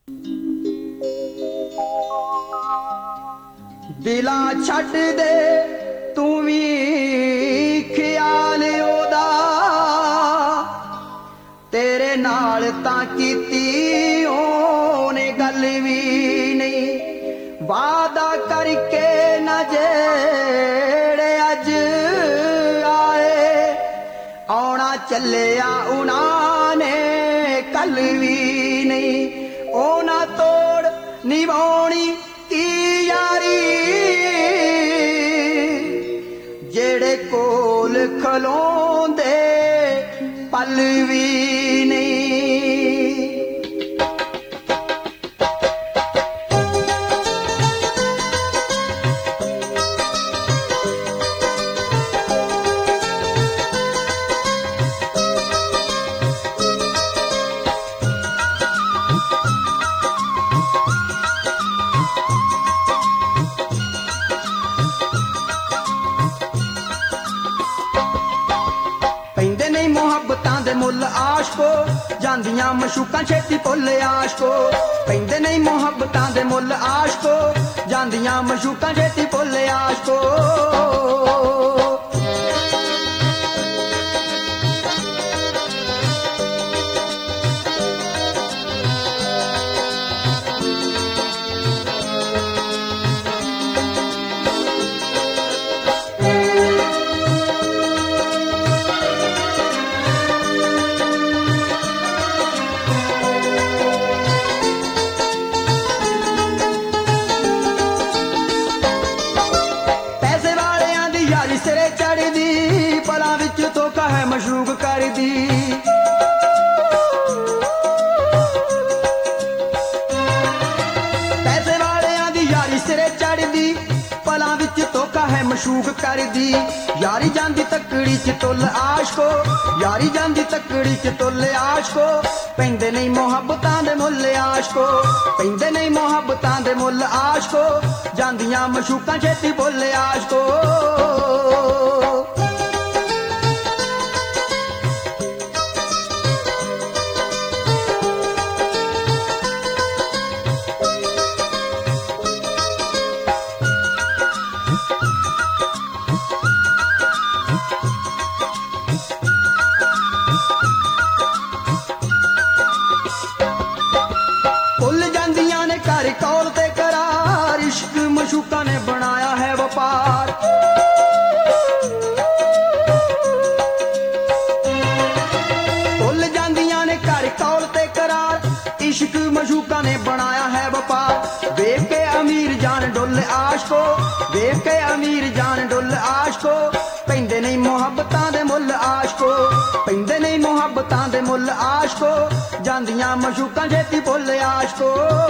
दिला छड्ड दे तू भी ख्याल ओदा, तेरे नाल तां कीती ओने गल भी नहीं। वादा करके न जेड़े अज आए, आना चलिया उन्हां ने कल भी नहीं। ओना तोड़ निभाउणी की यारी, जेड़े कोल खलोंदे पल भी नहीं। पैंदे नहीं मुहब्बतां दे मुल आशको, जांदियां मशूकां छेती भुल आशको। पैंदे नहीं मुहब्बतां दे मुल आशको, जांदियां मशूकां छेती भुल आशको। सिरे चढ़दी पलां विच धोखा है मशूक करदी। पैसे वालियां दी यारी सिरे चढ़दी पलां विच धोखा है मशूक करदी। यारी जांदी तकड़ी च तुल आशको, यारी जांदी तकड़ी च तुल आशको। पैंदे नहीं मुहब्बतां दे मुल आशको, पैंदे नहीं मुहब्बतां दे मुल आशको। जांदियां मशूकां छेती भुल आशको। भुल जांदियां ने घर कौल ते करार, इश्क मशूका ने बनाया है व्यापार। भुल जांदियां ने घर कौल ते करार, इश्क मशूका ने बनाया है व्यापार। वेख के अमीर जान डुल आशको, वेख के अमीर जान डुल आशको। पैंदे नहीं मुहब्बतां दे मुल आशको, पैंदे नहीं मुहब्बतां दे मुल आशको। जांदियां मशूकां छेती भुल आशको।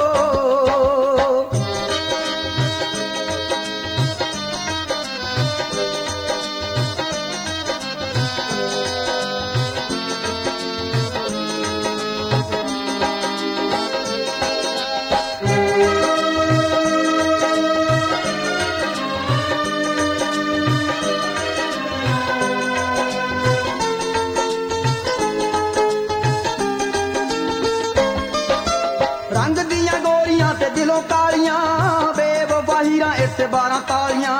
रंग दियां गोरियां ते दिलों कालियां, बेवफाहियां इत्ते 12 तालियां।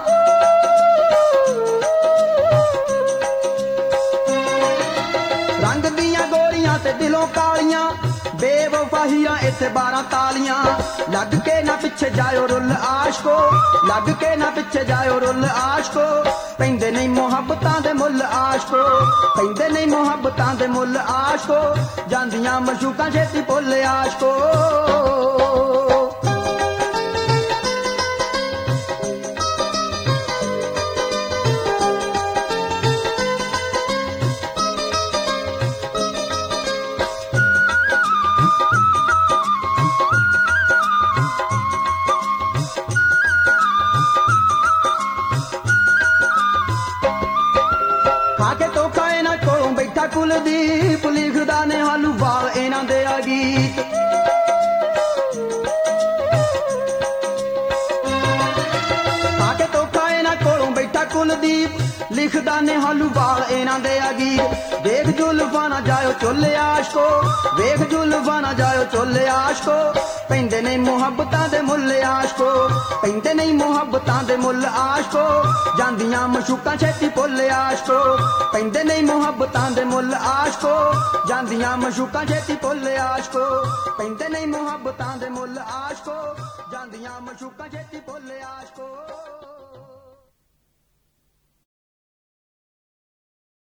रंग दियां गोरियां ते दिलों कालियां, बेवफाहियां इत्ते 12 तालियां। लग के ना पिछे जायो रुल आशको, लग के ना पिछे जायो रुल आशको। पैंदे नहीं मुहब्बतां दे मुल आशको, पैंदे नहीं मुहब्बतां दे मुल आशको। जांदियां मशूकां छेती भुल आशको। खाके तो खाए ना कोलों बैठा कुलदीप, लिखदा ने हालू वाल इन्हां दे आ गीत। खाके तो खाए ना कोलों बैठा कुलदीप, ਲਿਖਦਾ ਨੇ ਹਾਲੂ ਬਾਲ ਇਹਨਾਂ ਦੇ ਅਗੀਰ ਵੇਖ ਜ਼ੁਲਫਾਂ ਨਾ ਜਾਇਓ ਚੋਲੇ ਆਸ਼ਕੋ ਵੇਖ ਜ਼ੁਲਫਾਂ ਨਾ ਜਾਇਓ ਚੋਲੇ ਆਸ਼ਕੋ ਪੈਂਦੇ ਨੇ ਮੁਹੱਬਤਾਂ ਦੇ ਮੁੱਲ ਆਸ਼ਕੋ ਪੈਂਦੇ ਨਹੀਂ ਮੁਹੱਬਤਾਂ ਦੇ ਮੁੱਲ ਆਸ਼ਕੋ ਜਾਂਦੀਆਂ ਮਸ਼ੂਕਾਂ ਛੇਤੀ ਭੁੱਲ ਆਸ਼ਕੋ ਪੈਂਦੇ ਨਹੀਂ ਮੁਹੱਬਤਾਂ ਦੇ ਮੁੱਲ ਆਸ਼ਕੋ ਜਾਂਦੀਆਂ ਮਸ਼ੂਕਾਂ ਛੇਤੀ ਭੁੱਲ ਆਸ਼ਕੋ ਪੈਂਦੇ ਨਹੀਂ ਮੁਹੱਬਤਾਂ ਦੇ ਮੁੱਲ ਆਸ਼ਕੋ ਜਾਂਦੀਆਂ ਮਸ਼ੂਕਾਂ ਛੇਤੀ ਭੁੱਲ ਆਸ਼ਕੋ